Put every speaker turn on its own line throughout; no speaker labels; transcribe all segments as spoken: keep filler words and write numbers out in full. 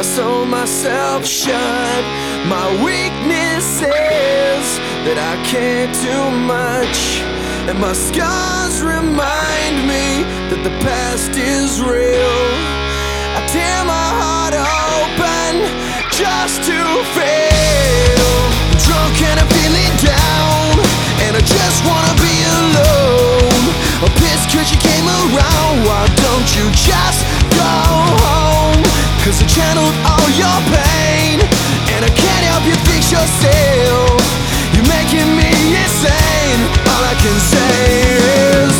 sew myself shut. My weakness is that I can't do much, and my scars remind me that the past is real. I tear my heart open just to fail. I'm drunk and I'm feeling down, and I just wanna be alone. I'm pissed cause you came around. Why don't you just go home? Cause I channeled all your pain, and I can't help you fix yourself. You're making me insane. All I can say is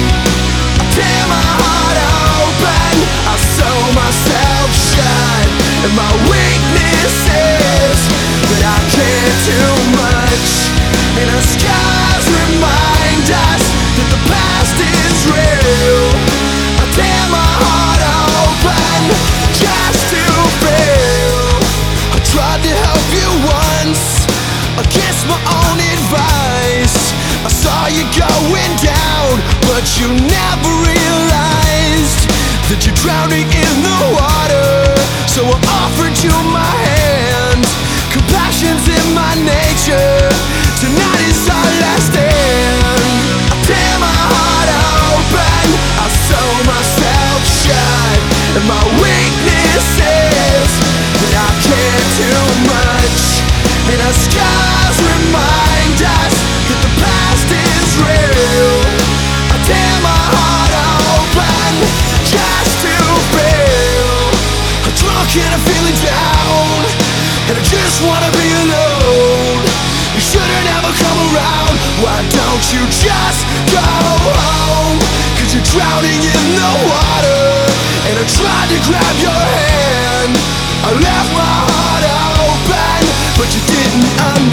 I tear my heart open, I sew myself shut, and my weakness is that I can't do much, and our scars remind us that the past is real. I tear my heart open just to feel. I tried to help you once against my own advice. I saw you going down, but you never realized that you're drowning in the water. So I offered you my hand. Compassion's in my nature. Tonight is our last stand. I tear my heart open, I sew myself shut, and my weakness is that I can't do much, and our scars remind us that the past is real. I tear my heart open just to feel. I'm drunk and I'm feeling down, and I just wanna be alone. You should've never come around. Why don't you just go home? Cause you're drowning in the water, and I tried to grab your hand. I left my heart open, but you didn't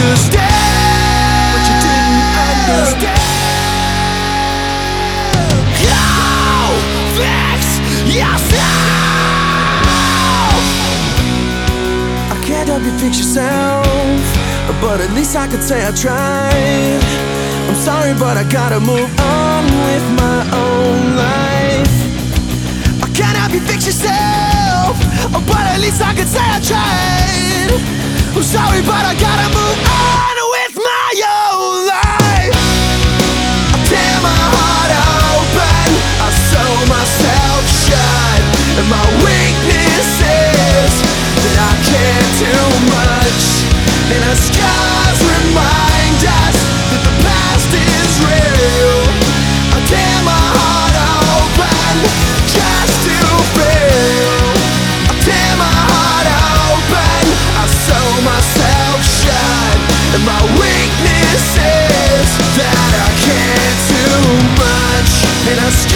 understand. But you didn't understand. Go fix yourself. I can't help you fix yourself, but at least I could say I tried. I'm sorry, but I gotta move on with my own life. I can't help you fix yourself, but at least I could say I tried. I'm sorry, but I gotta move on with my own life. I tear my heart open, I sew myself shut, and my weakness is that I can't do much, and our scars remind us that the past is real. I tear my heart open just to feel. I tear my heart open, I sew myself shut, and my weakness is that I can't do much, and our